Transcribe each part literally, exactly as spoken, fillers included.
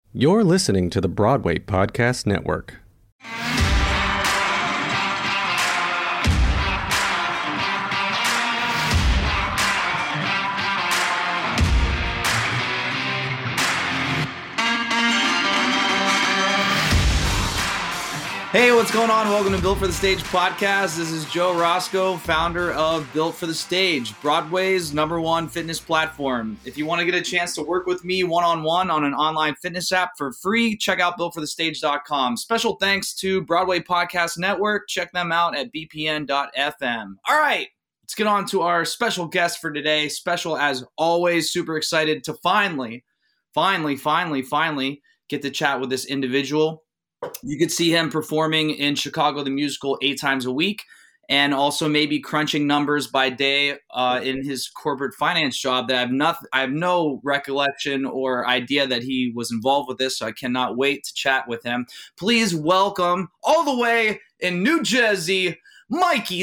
You're listening to the Broadway Podcast Network. Hey, what's going on? Welcome to Built for the Stage podcast. This is Joe Roscoe, founder of Built for the Stage, Broadway's number one fitness platform. If you want to get a chance to work with me one-on-one on an online fitness app for free, check out built for the stage dot com. Special thanks to Broadway Podcast Network. Check them out at b p n dot f m. All right, let's get on to our special guest for today. Special as always, super excited to finally, finally, finally, finally get to chat with this individual. You could see him performing in Chicago the Musical eight times a week, and also maybe crunching numbers by day uh, in his corporate finance job that I have, not, I have no recollection or idea that he was involved with this, so I cannot wait to chat with him. Please welcome, all the way in New Jersey, Mikey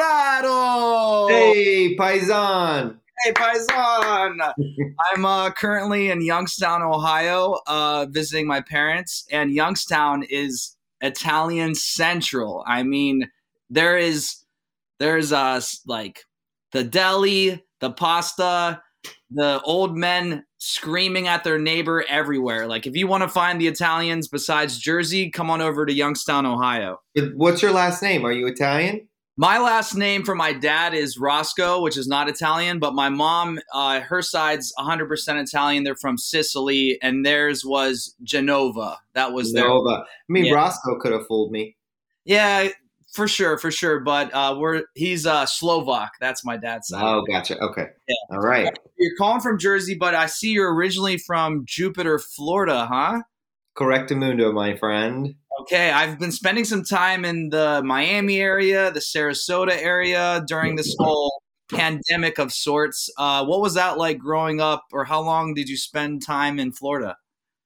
Scarrato! Hey, Paisan! Hey, Paisan! I'm uh, currently in Youngstown, Ohio, uh, visiting my parents, and Youngstown is Italian central. I mean, there is, there's uh, like the deli, the pasta, the old men screaming at their neighbor everywhere. Like, if you want to find the Italians besides Jersey, come on over to Youngstown, Ohio. What's your last name? Are you Italian? My last name for my dad is Roscoe, which is not Italian, but my mom, uh, her side's one hundred percent Italian. They're from Sicily, and theirs was Genova. That was Genova. their. I mean, yeah. Roscoe could have fooled me. Yeah, for sure, for sure. But uh, we're he's uh, Slovak. That's my dad's side. Oh, gotcha. Okay. Yeah. All right. You're calling from Jersey, but I see you're originally from Jupiter, Florida, huh? Correctamundo, my friend. Okay, I've been spending some time in the Miami area, the Sarasota area during this whole pandemic of sorts. Uh, what was that like growing up, or how long did you spend time in Florida?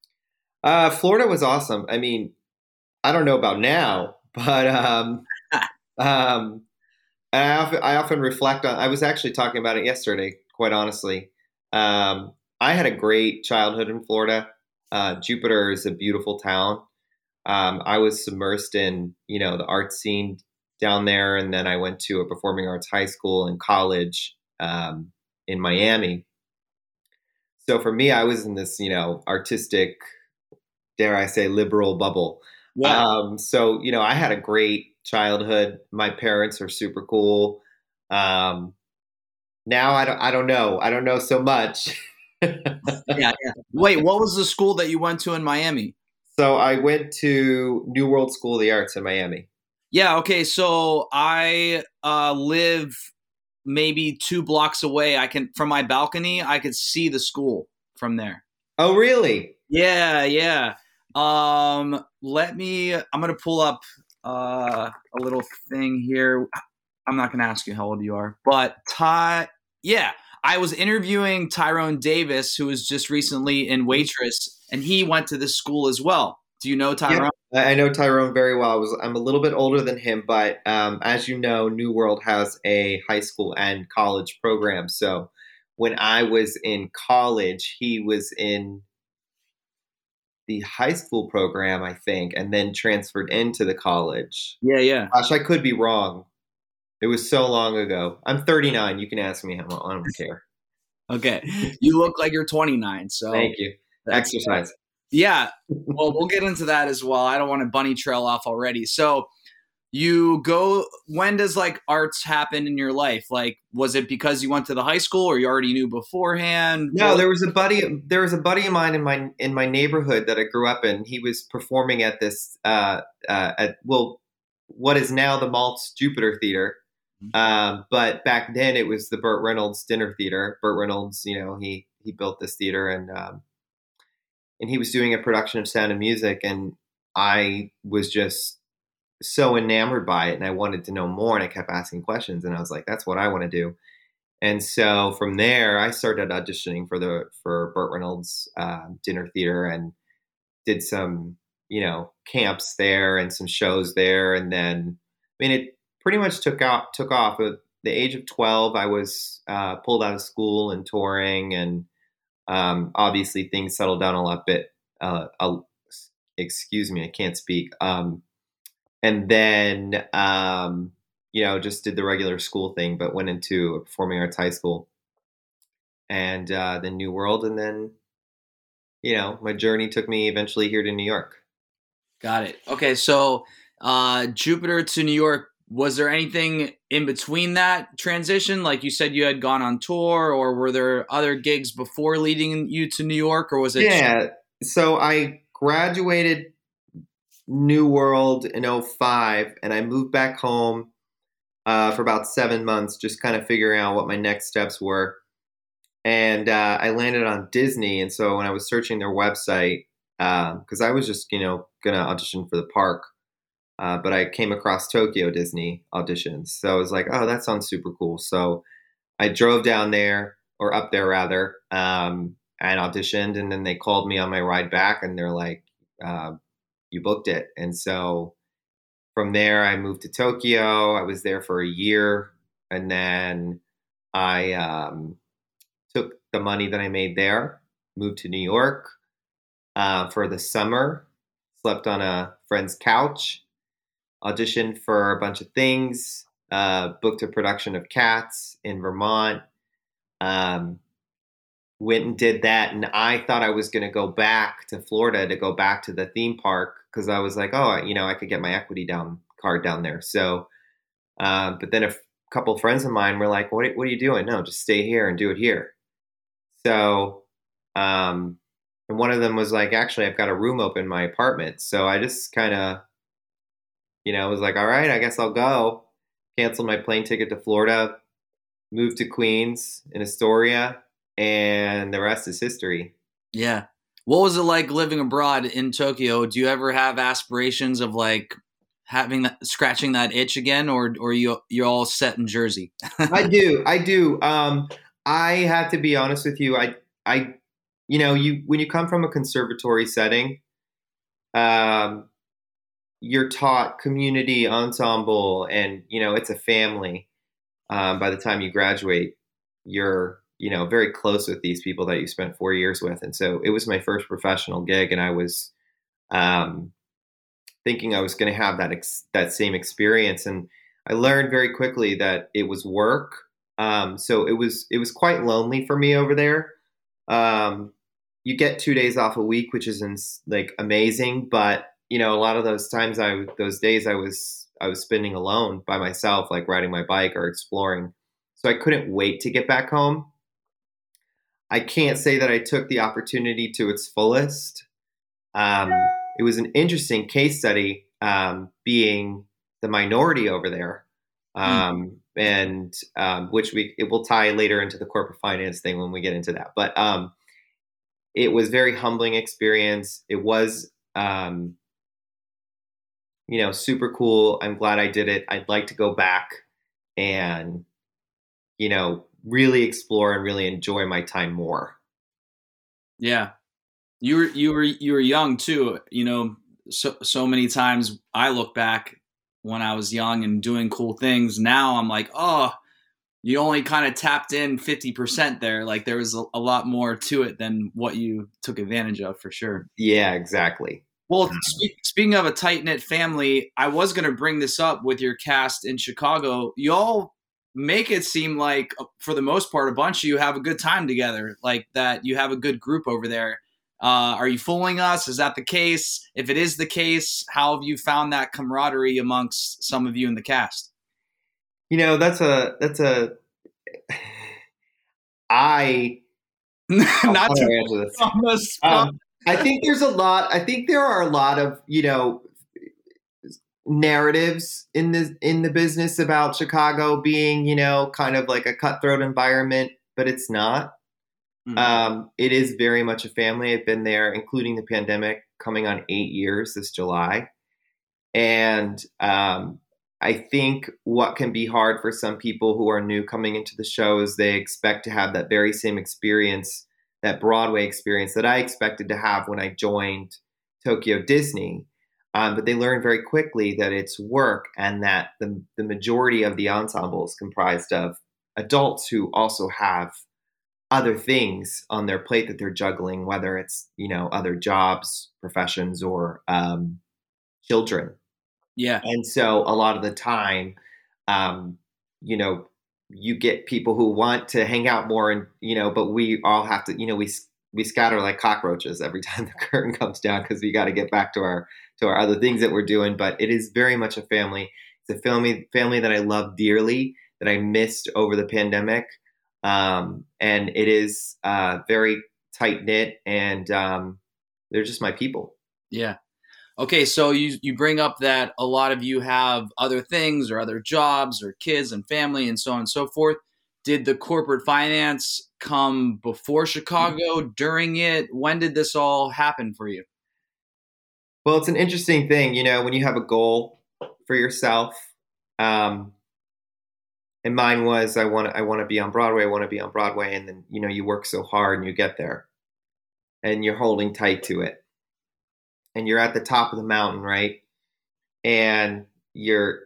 Uh, Florida was awesome. I mean, I don't know about now, but um, um, I, often, I often reflect on, I was actually talking about it yesterday, quite honestly. Um, I had a great childhood in Florida. Uh, Jupiter is a beautiful town. Um, I was immersed in, you know, the art scene down there. And then I went to a performing arts high school and college um, in Miami. So for me, I was in this, you know, artistic, dare I say, liberal bubble. Yeah. Um, so, you know, I had a great childhood. My parents are super cool. Um, now I don't, I don't know. I don't know so much. yeah, yeah. Wait, what was the school that you went to in Miami? So I went to New World School of the Arts in Miami. Yeah, okay. So I uh, live maybe two blocks away. I can, from my balcony, I could see the school from there. Oh, really? Yeah, yeah. Um, let me, I'm going to pull up uh, a little thing here. I'm not going to ask you how old you are, but Ty, yeah. I was interviewing Tyrone Davis, who was just recently in Waitress, and he went to this school as well. Do you know Tyrone? Yeah, I know Tyrone very well. I was, I'm a little bit older than him, but um, as you know, New World has a high school and college program. So when I was in college, he was in the high school program, I think, and then transferred into the college. Yeah, yeah. Gosh, I could be wrong. It was so long ago. I'm thirty-nine. You can ask me how I don't care. Okay. You look like you're twenty-nine. So thank you. Exercise. Yeah. Well, we'll get into that as well. I don't want to bunny trail off already. So you go, when does like arts happen in your life? Like, was it because you went to the high school or you already knew beforehand? No, there was a buddy, there was a buddy of mine in my, in my neighborhood that I grew up in. He was performing at this, uh, uh, at, well, what is now the Maltz Jupiter Theater. Um, but back then it was the Burt Reynolds Dinner Theater. Burt Reynolds, you know, he, he built this theater and, um, and he was doing a production of Sound of Music. And I was just so enamored by it and I wanted to know more and I kept asking questions and I was like, that's what I want to do. And so from there I started auditioning for the, for Burt Reynolds, uh, Dinner Theater and did some, you know, camps there and some shows there. And then, I mean, it, pretty much took out, took off. At the age of twelve, I was uh, pulled out of school and touring, and um, obviously things settled down a lot bit, uh, uh, excuse me, I can't speak. Um, and then, um, you know, just did the regular school thing, but went into a performing arts high school and uh, then New World. And then, you know, my journey took me eventually here to New York. Got it. Okay, so uh, Jupiter to New York, was there anything in between that transition? Like you said, you had gone on tour, or were there other gigs before leading you to New York, or was it? Yeah. So I graduated New World in oh five, and I moved back home uh, for about seven months, just kind of figuring out what my next steps were. And uh, I landed on Disney. And so when I was searching their website, because uh, I was just, you know, going to audition for the park, uh, but I came across Tokyo Disney auditions. So I was like, oh, that sounds super cool. So I drove down there, or up there rather, um, and auditioned. And then they called me on my ride back, and they're like, uh, you booked it. And so from there, I moved to Tokyo. I was there for a year. And then I um, took the money that I made there, moved to New York uh, for the summer, slept on a friend's couch, auditioned for a bunch of things, uh, booked a production of Cats in Vermont, um, went and did that. And I thought I was going to go back to Florida to go back to the theme park, because I was like, oh, you know, I could get my equity down card down there. So, uh, but then a f- couple of friends of mine were like, what, what are you doing? No, just stay here and do it here. So, um, and one of them was like, actually, I've got a room open in my apartment. So I just kind of, you know, was like, all right, I guess I'll go. Canceled my plane ticket to Florida, moved to Queens in Astoria, and the rest is history. Yeah. What was it like living abroad in Tokyo? Do you ever have aspirations of like having that, scratching that itch again, or or you you're all set in Jersey? I do, I do. Um, I have to be honest with you. I, I, you know, you when you come from a conservatory setting, um, you're taught community ensemble, and you know it's a family. Um, by the time you graduate, you're you know very close with these people that you spent four years with, and so it was my first professional gig, and I was um, thinking I was going to have that ex- that same experience, and I learned very quickly that it was work. Um, so it was it was quite lonely for me over there. Um, you get two days off a week, which is ins- like amazing, but you know, a lot of those times I, those days I was, I was spending alone by myself, like riding my bike or exploring. So I couldn't wait to get back home. I can't say that I took the opportunity to its fullest. Um, it was an interesting case study, um, being the minority over there. Um, mm. and, um, which we, it will tie later into the corporate finance thing when we get into that. But, um, it was a very humbling experience. It was, um, you know, super cool. I'm glad I did it. I'd like to go back and, you know, really explore and really enjoy my time more. Yeah. You were, you were, you were young too. You know, so, so many times I look back when I was young and doing cool things. Now I'm like, oh, you only kind of tapped in fifty percent there. Like there was a, a lot more to it than what you took advantage of, for sure. Yeah, exactly. Well, spe- speaking of a tight-knit family, I was going to bring this up with your cast in Chicago. You all make it seem like, for the most part, a bunch of you have a good time together, like that you have a good group over there. Uh, are you fooling us? Is that the case? If it is the case, how have you found that camaraderie amongst some of you in the cast? You know, that's a, that's a, I, Not to answer this. On the spot. Um, I think there's a lot, I think there are a lot of, you know, narratives in the, in the business about Chicago being, you know, kind of like a cutthroat environment, but it's not. Mm-hmm. Um, it is very much a family. I've been there, including the pandemic, coming on eight years this July. And, um, I think what can be hard for some people who are new coming into the show is they expect to have that very same experience, that Broadway experience that I expected to have when I joined Tokyo Disney. Um, but they learn very quickly that it's work, and that the, the majority of the ensemble is comprised of adults who also have other things on their plate that they're juggling, whether it's, you know, other jobs, professions, or um, children. Yeah. And so a lot of the time, um, you know, you get people who want to hang out more, and, you know, but we all have to, you know, we, we scatter like cockroaches every time the curtain comes down, because we got to get back to our, to our other things that we're doing. But it is very much a family. It's a family, family that I love dearly, that I missed over the pandemic. Um, and it is uh, very tight knit, and um, they're just my people. Yeah. Okay, so you you bring up that a lot of you have other things or other jobs or kids and family and so on and so forth. Did the corporate finance come before Chicago, during it? When did this all happen for you? Well, it's an interesting thing, you know, when you have a goal for yourself. Um, and mine was, I want I want to be on Broadway. I want to be on Broadway, and then, you know, you work so hard and you get there, and you're holding tight to it, and you're at the top of the mountain, right? And you're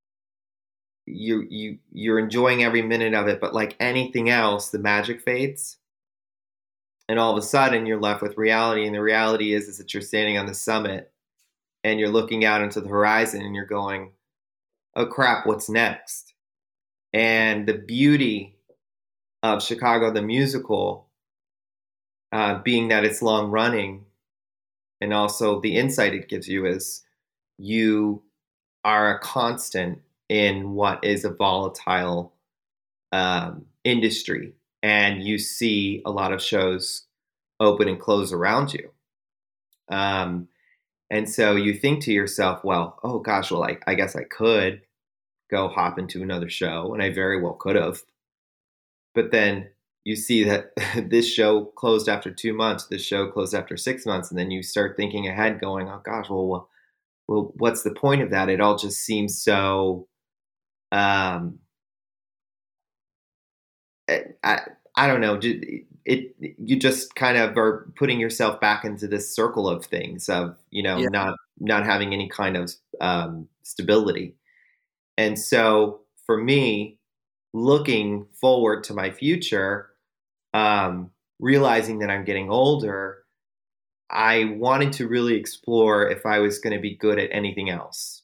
you you you're enjoying every minute of it, but like anything else, the magic fades, and all of a sudden you're left with reality. And the reality is is that you're standing on the summit, and you're looking out into the horizon, and you're going, oh crap, what's next? And the beauty of Chicago the musical, uh, being that it's long running, and also the insight it gives you, is you are a constant in what is a volatile um, industry, and you see a lot of shows open and close around you. Um, and so you think to yourself, well, oh gosh, well, I, I guess I could go hop into another show, and I very well could have. But then you see that this show closed after two months, this show closed after six months, and then you start thinking ahead, going, oh gosh, well, well, well what's the point of that? It all just seems so. Um, I, I don't know. It, it you just kind of are putting yourself back into this circle of things of, you know, Yeah. not not having any kind of um, stability. And so for me, looking forward to my future, um, realizing that I'm getting older, I wanted to really explore if I was going to be good at anything else,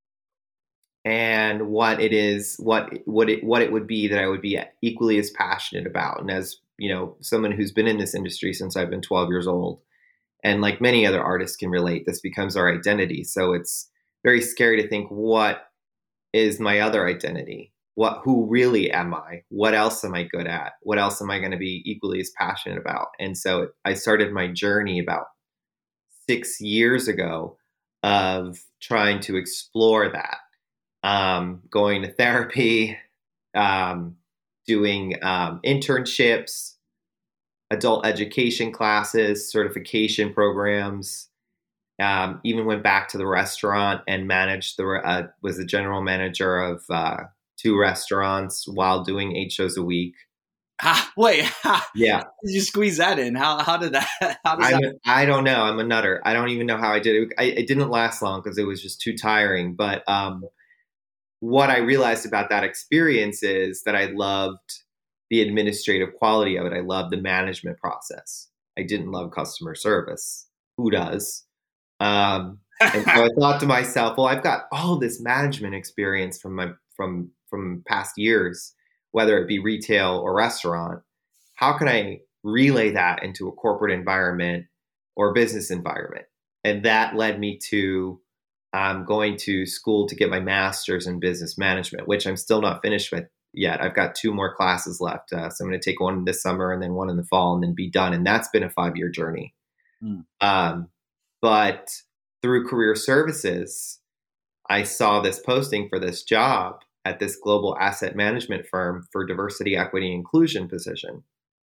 and what it is, what what it what it would be that I would be equally as passionate about. And as you know, someone who's been in this industry since I've been twelve years old, and like many other artists can relate, this becomes our identity. So it's very scary to think, what is my other identity? What, who really am I? What else am I good at? What else am I going to be equally as passionate about? And so I started my journey about six years ago of trying to explore that, um, going to therapy, um, doing um, internships, adult education classes, certification programs. Um, even went back to the restaurant and managed the uh, was the general manager of uh, two restaurants while doing eight shows a week. Ah, wait, how Yeah, did you squeeze that in? How how did that? How does I'm that? a, I don't know. I'm a nutter. I don't even know how I did it. I, it didn't last long because it was just too tiring. But um, what I realized about that experience is that I loved the administrative quality of it. I loved the management process. I didn't love customer service. Who does? Um, and so I thought to myself, well, I've got all this management experience from my from from past years, whether it be retail or restaurant. How can I relay that into a corporate environment or business environment? And that led me to um, going to school to get my master's in business management, which I'm still not finished with yet. I've got two more classes left. Uh, so I'm going to take one this summer and then one in the fall and then be done. And that's been a five-year journey. Mm. Um, but through career services, I saw this posting for this job at this global asset management firm for diversity, equity, inclusion position.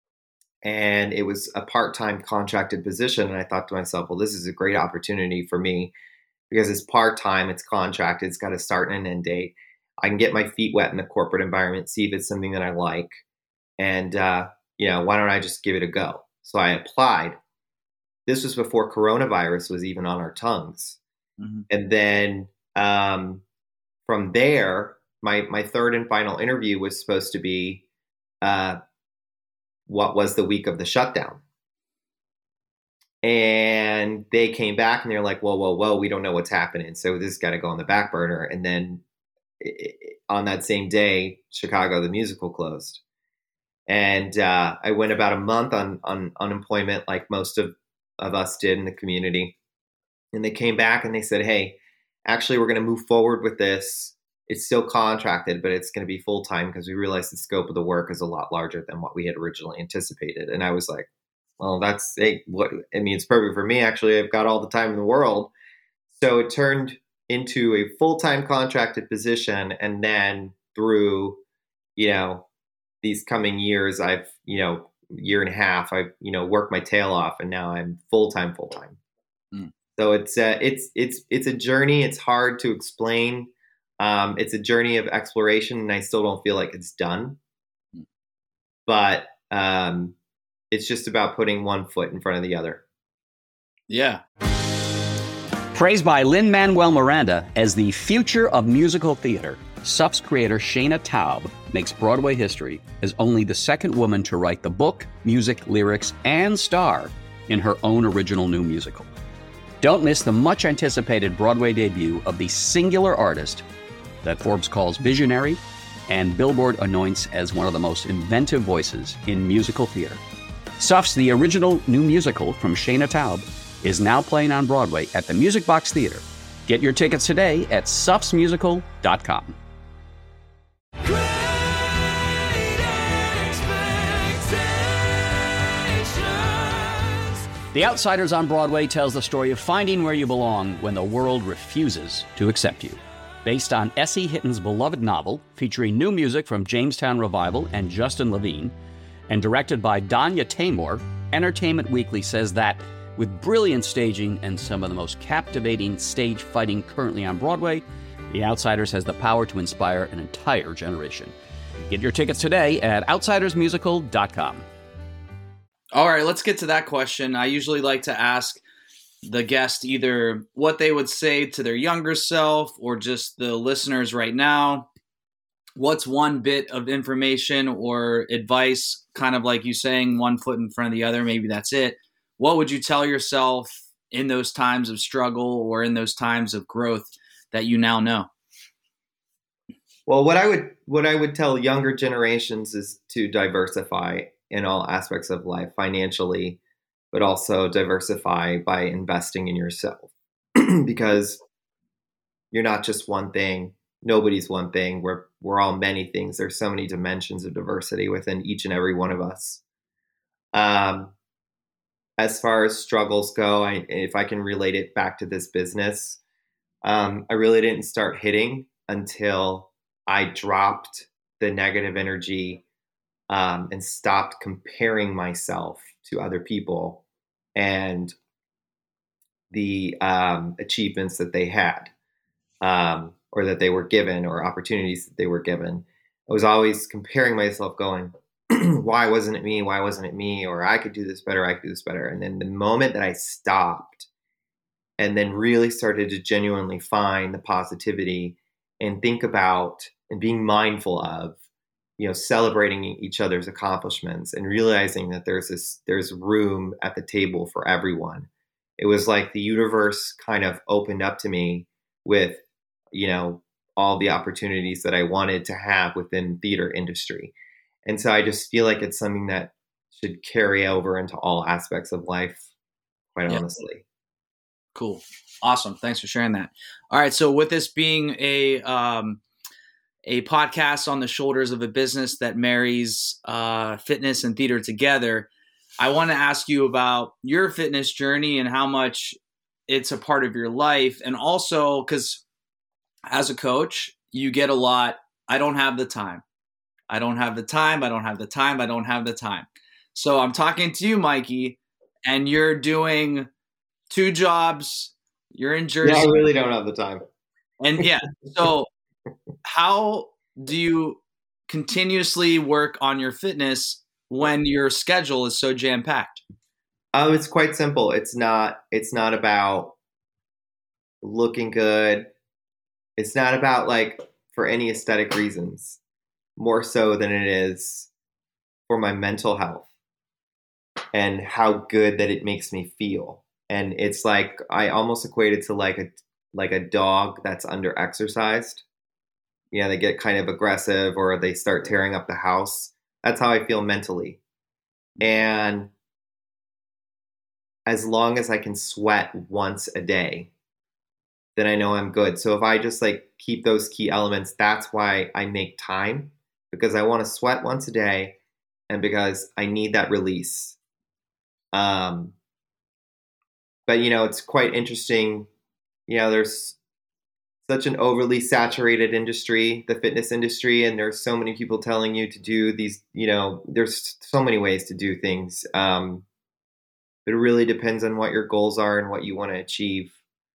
And it was a part-time contracted position. And I thought to myself, well, this is a great opportunity for me because it's part-time, it's contracted, it's got a start and an end date. I can get my feet wet in the corporate environment, see if it's something that I like. And, uh, you know, why don't I just give it a go? So I applied. This was before coronavirus was even on our tongues. Mm-hmm. And then um, from there, my, my third and final interview was supposed to be uh, what was the week of the shutdown. And they came back and they're like, whoa, whoa, whoa, we don't know what's happening. So this has got to go on the back burner. And then it, on that same day, Chicago, the musical closed. And uh, I went about a month on, on unemployment, like most of, of us did in the community. And they came back and they said, hey, actually, we're going to move forward with this. It's still contracted, but it's going to be full-time because we realized the scope of the work is a lot larger than what we had originally anticipated. And I was like, well, that's hey, what I mean, it's perfect for me. Actually, I've got all the time in the world. So it turned into a full-time contracted position. And then through, you know, these coming years, I've, you know, year and a half, I've, you know, worked my tail off and now I'm full-time, full-time. Mm. So it's, uh, it's, it's, it's a journey. It's hard to explain. Um, it's a journey of exploration and I still don't feel like it's done, mm. but, um, it's just about putting one foot in front of the other. Yeah. Praised by Lin-Manuel Miranda as the future of musical theater, S U F's creator Shana Taub makes Broadway history as only the second woman to write the book, music, lyrics, and star in her own original new musical. Don't miss the much-anticipated Broadway debut of the singular artist that Forbes calls visionary and Billboard anoints as one of the most inventive voices in musical theater. S U F's The Original New Musical from Shana Taub is now playing on Broadway at the Music Box Theater. Get your tickets today at sufs musical dot com. The Outsiders on Broadway tells the story of finding where you belong when the world refuses to accept you. Based on S E. Hitton's beloved novel, featuring new music from Jamestown Revival and Justin Levine, and directed by Danya Taymor, Entertainment Weekly says that with brilliant staging and some of the most captivating stage fighting currently on Broadway, The Outsiders has the power to inspire an entire generation. Get your tickets today at outsiders musical dot com. All right, let's get to that question. I usually like to ask the guest either what they would say to their younger self or just the listeners right now. What's one bit of information or advice, kind of like you saying one foot in front of the other, maybe that's it. What would you tell yourself in those times of struggle or in those times of growth that you now know? Well, what I would what I would tell younger generations is to diversify in all aspects of life, financially, but also diversify by investing in yourself because you're not just one thing. Nobody's one thing. We're we're all many things. There's so many dimensions of diversity within each and every one of us. Um, as far as struggles go, I, if I can relate it back to this business, um, I really didn't start hitting until I dropped the negative energy um, and stopped comparing myself to other people and the um, achievements that they had. Um, or that they were given, or opportunities that they were given. I was always comparing myself going, why wasn't it me? Why wasn't it me? Or I could do this better. I could do this better. And then the moment that I stopped and then really started to genuinely find the positivity and think about and being mindful of, you know, celebrating each other's accomplishments and realizing that there's this, there's room at the table for everyone. It was like the universe kind of opened up to me with, you know, all the opportunities that I wanted to have within theater industry. And so I just feel like it's something that should carry over into all aspects of life, quite yeah. honestly. Cool. Awesome. Thanks for sharing that. All right. So with this being a, um, a podcast on the shoulders of a business that marries uh, fitness and theater together, I want to ask you about your fitness journey and how much it's a part of your life. And also because as a coach, you get a lot, I don't have the time. I don't have the time. I don't have the time. I don't have the time. So I'm talking to you, Mikey, and you're doing two jobs. You're in Jersey. Yeah, I really don't have the time. And yeah, so how do you continuously work on your fitness when your schedule is so jam-packed? Oh, it's quite simple. It's not, it's not about looking good. It's not about like for any aesthetic reasons, more so than it is for my mental health. and how good that it makes me feel. And it's like I almost equate it to like a like a dog that's under exercised. Yeah, they get kind of aggressive or they start tearing up the house. That's how I feel mentally. And as long as I can sweat once a day, then I know I'm good. So if I just like keep those key elements, that's why I make time, because I want to sweat once a day and because I need that release. Um, but, you know, it's quite interesting. You know, there's such an overly saturated industry, the fitness industry, and there's so many people telling you to do these, you know, there's so many ways to do things. Um, but it really depends on what your goals are and what you want to achieve.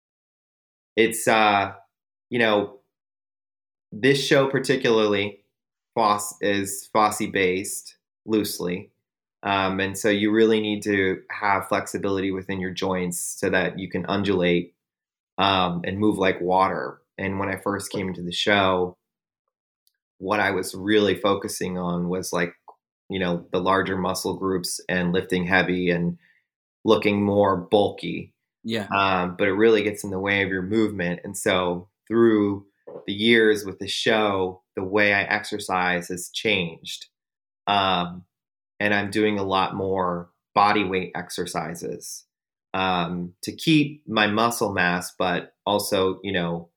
It's, uh, you know, this show particularly Foss is Fosse based loosely. Um, and so you really need to have flexibility within your joints so that you can undulate um, and move like water. And when I first came into the show, what I was really focusing on was like, you know, the larger muscle groups and lifting heavy and looking more bulky. Yeah. Um, but it really gets in the way of your movement. And so through the years with the show, the way I exercise has changed. Um, and I'm doing a lot more body weight exercises um, to keep my muscle mass, but also, you know,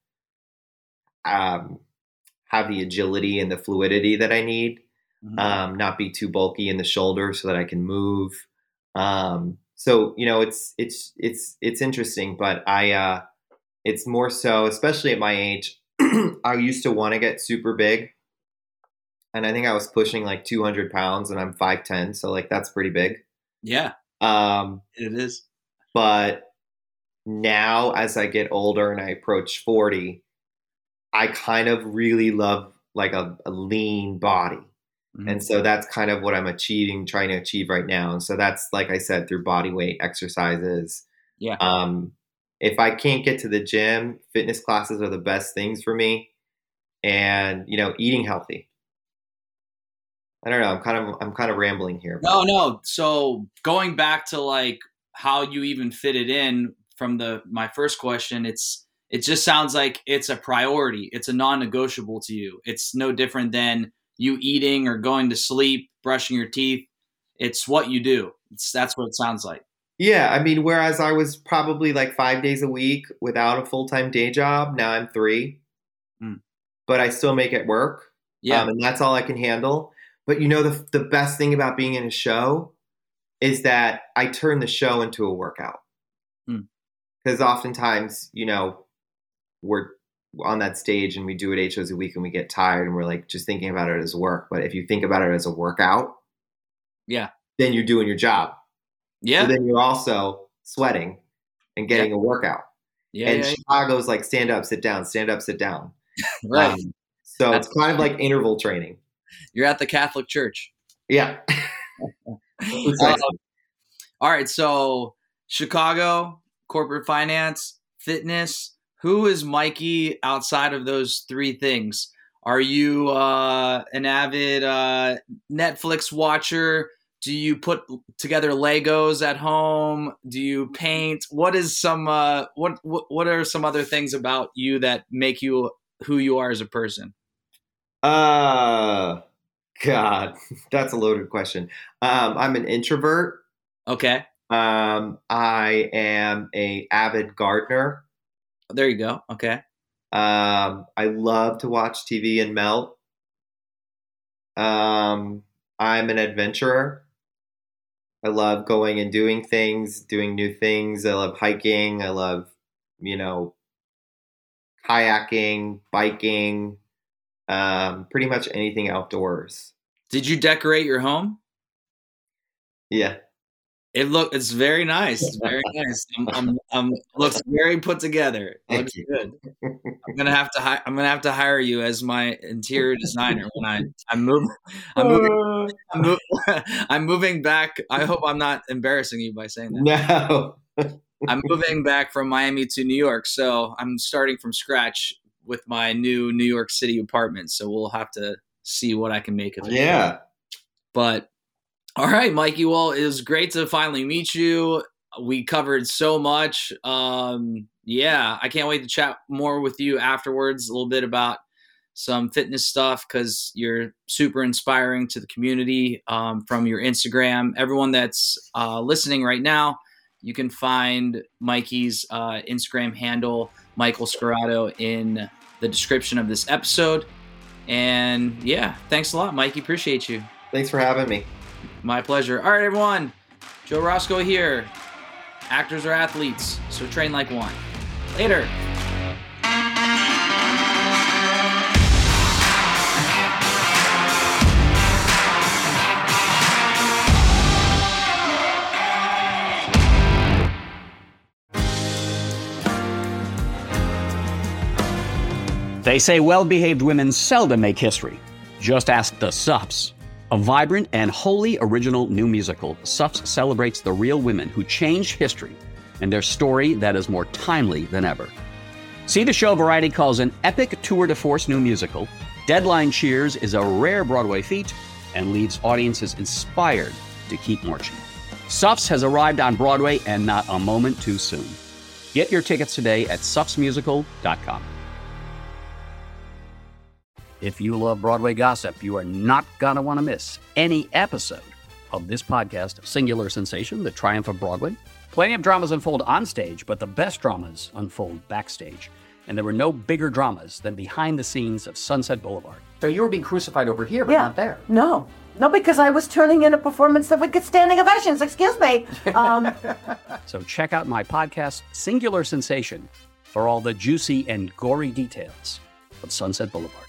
um, have the agility and the fluidity that I need. Mm-hmm. Um, not be too bulky in the shoulder so that I can move. Um, so, you know, it's, it's, it's, it's interesting, but I, uh, it's more so, especially at my age, I used to want to get super big. And I think I was pushing like two hundred pounds and I'm five ten. So like, that's pretty big. Yeah. Um, it is. But now as I get older and I approach forty, I kind of really love like a, a lean body. Mm-hmm. And so that's kind of what I'm achieving, trying to achieve right now. And so that's, like I said, through body weight exercises. Yeah. Um, if I can't get to the gym, fitness classes are the best things for me. And, you know, eating healthy. I don't know. I'm kind of, I'm kind of rambling here. No, no. So going back to like how you even fit it in from the, my first question, it's, it just sounds like it's a priority. It's a non-negotiable to you. It's no different than you eating or going to sleep, brushing your teeth. It's what you do. It's, that's what it sounds like. Yeah. I mean, whereas I was probably like five days a week without a full-time day job, now I'm three, mm. but I still make it work. Yeah. Um, and that's all I can handle. But you know, the the best thing about being in a show is that I turn the show into a workout. Because mm. oftentimes, you know, we're on that stage and we do it eight shows a week and we get tired and we're like just thinking about it as work. But if you think about it as a workout, yeah, then you're doing your job. Yeah. So then you're also sweating and getting yeah. a workout. Yeah. And yeah, Chicago's yeah. like stand up, sit down, stand up, sit down. Right. Um, so That's it's kind of like interval training. You're at the Catholic Church. Yeah. uh, all right. So Chicago, corporate finance, fitness. Who is Mikey outside of those three things? Are you uh, an avid uh, Netflix watcher? Do you put together Legos at home? Do you paint? What is some uh, what, what what are some other things about you that make you who you are as a person? Uh God, that's a loaded question. Um, I'm an introvert. Okay. Um, I am a avid gardener. There you go. Okay. Um, I love to watch T V and melt. Um, I'm an adventurer. I love going and doing things, doing new things. I love hiking. I love, you know, kayaking, biking. Um, pretty much anything outdoors. Did you decorate your home? Yeah. It look it's very nice. It's very nice. I'm, I'm, I'm looks very put together. It looks good. I'm gonna have to hi- I'm gonna have to hire you as my interior designer when I I'm moving. I'm moving. I'm, move, I'm moving back. I hope I'm not embarrassing you by saying that. No. I'm moving back from Miami to New York, so I'm starting from scratch with my new New York City apartment. So we'll have to see what I can make of it. Yeah. But All right, Mikey. Well, it was great to finally meet you. We covered so much. Um, yeah, I can't wait to chat more with you afterwards, a little bit about some fitness stuff, because you're super inspiring to the community um, from your Instagram. Everyone that's uh, listening right now, you can find Mikey's uh, Instagram handle, Michael Scirotto, in the description of this episode. And yeah, thanks a lot, Mikey. Appreciate you. Thanks for having me. My pleasure. All right, everyone. Joe Roscoe here. Actors are athletes, so train like one. Later. They say well-behaved women seldom make history. Just ask the Suffs. A vibrant and wholly original new musical, Suffs celebrates the real women who changed history and their story that is more timely than ever. See the show Variety calls an epic tour de force new musical. Deadline cheers is a rare Broadway feat and leaves audiences inspired to keep marching. Suffs has arrived on Broadway, and not a moment too soon. Get your tickets today at suffs musical dot com. If you love Broadway gossip, you are not going to want to miss any episode of this podcast, Singular Sensation, The Triumph of Broadway. Plenty of dramas unfold on stage, but the best dramas unfold backstage. And there were no bigger dramas than behind the scenes of Sunset Boulevard. So you were being crucified over here, but yeah. not there. No. No, because I was turning in a performance that would get standing ovations. Excuse me. Um, so check out my podcast, Singular Sensation, for all the juicy and gory details of Sunset Boulevard.